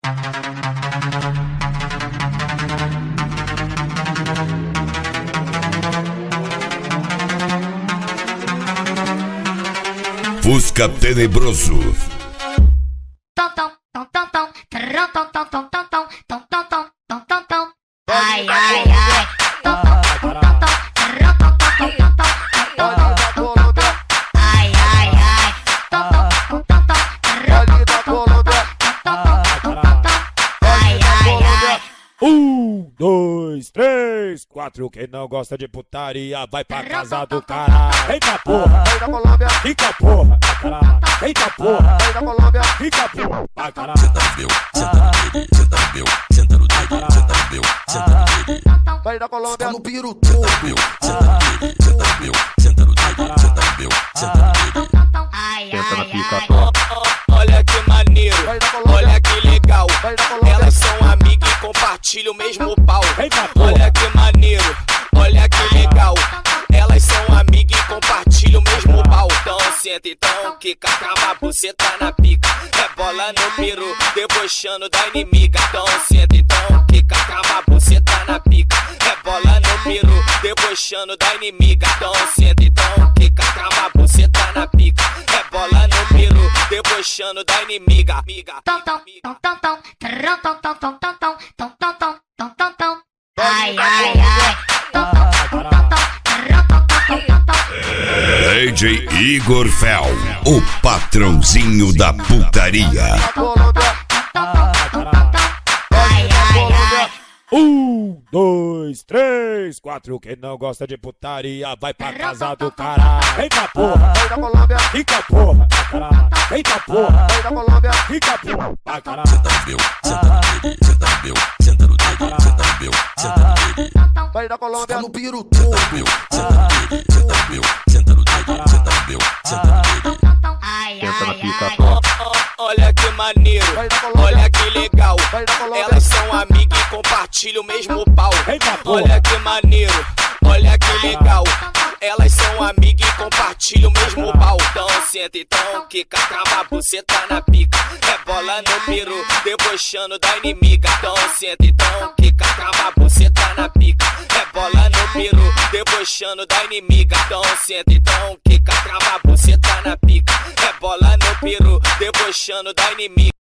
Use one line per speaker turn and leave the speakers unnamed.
Fusca Tenebroso.
Ai, ai, ai. Ai, ai, ai.
2, 3, 4. Quem não gosta de putaria vai pra casa do cara. Eita porra,
Vai da Colômbia,
fica porra, caralho. Eita porra,
vai da Colômbia,
fica porra, caralho.
Senta no meu, senta no dele, senta no meu, senta no dele, senta no meu, senta no dele.
vai da Colômbia,
no piro todo.
Meu, senta no dele, senta no meu, senta no dele, senta no meu, senta no dele.
Ai,
Senta na
ai,
pica,
ai.
top.
Olha que maneiro,
vai da Colômbia,
olha que legal.
vai da Colômbia,
Elas são amigas e compartilham o mesmo pau.
Eita porra,
Olha que maneiro, olha que legal. Elas são amigas e compartilham o mesmo pau. Então senta, então quica, crava a buceta na pica. É bola no peru, debochando da inimiga. Então senta, então quica, crava a buceta na pica. É bola no peru, debochando da inimiga. Então senta, então quica, crava a buceta na pica. É bola no peru, debochando da inimiga.
Ai, ai, ai.
DJ Igor Fel, o patrãozinho da putaria.
da Colômbia,
Ai, ai, ai.
2, 3, 4. Quem não gosta de putaria vai pra casa do cara. Eita porra,
vai da Colômbia,
fica porra, caralho. Eita porra,
vai da Colômbia,
fica porra, caralho.
Senta no meu, senta no dele, senta no meu, senta no dele, senta no meu, senta no dele.
vai da Colômbia,
No piro todo.
Meu, senta no dele, senta no meu, senta no dele, senta no meu, senta no dele.
Ai,
Senta na
ai,
pica,
ai.
top.
Olha que maneiro,
vai da Colômbia,
olha que legal.
vai da Colômbia,
Elas são amigas e compartilham o mesmo pau.
Eita porra,
Olha que maneiro, olha que legal. Elas são amigas e compartilham o mesmo pau. Então senta, então quica, crava a buceta na pica. É bola no peru, debochando da inimiga. Então senta, então quica, crava a buceta na pica. É bola no peru, debochando da inimiga. Então senta, então quica, crava a buceta na pica. É bola no peru, debochando da inimiga.